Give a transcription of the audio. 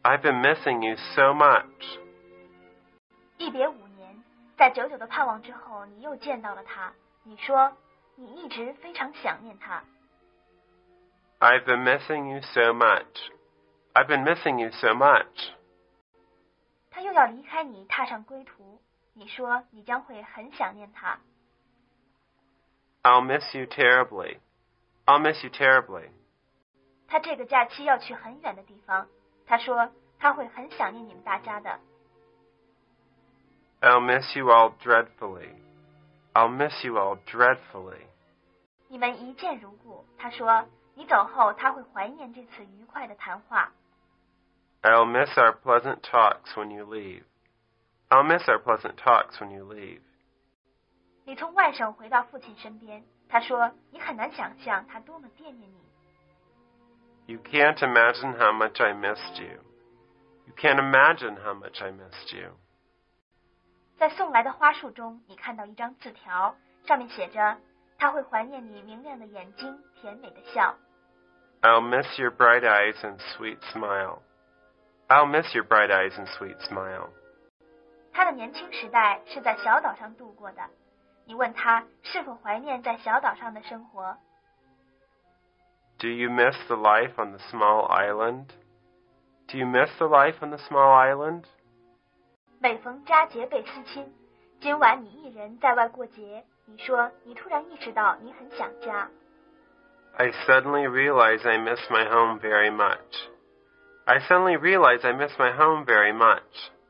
I've been missing you so much. 一别5年，在久久的盼望之后，你又见到了他。你说，你一直非常想念他。 I've been missing you so much. I've been missing you so much. 他又要离开你，踏上归途。你说，你将会很想念他。 I'll miss you terribly. I'll miss you terribly. 他这个假期要去很远的地方。他说，他会很想念你们大家的。 I'll miss you all dreadfully. I'll miss you all dreadfully. 你们一见如故。他说，你走后，他会怀念这次愉快的谈话。 I'll miss our pleasant talks when you leave. I'll miss our pleasant talks when you leave. 你从外省回到父亲身边。他说，你很难想象他多么惦念你。 You can't imagine how much I missed you. You can't imagine how much I missed you. 在送来的花束中，你看到一张字条，上面写着，他会怀念你明亮的眼睛，甜美的笑。 I'll miss your bright eyes and sweet smile. I'll miss your bright eyes and sweet smile. 他的年轻时代是在小岛上度过的。你问他是否怀念在小岛上的生活。 Do you miss the life on the small island? Do you miss the life on the small island? 每逢佳节倍思亲，今晚你一人在外过节。你说你突然意识到你很想家。 I suddenly realize I miss my home very much. I suddenly realize I miss my home very much.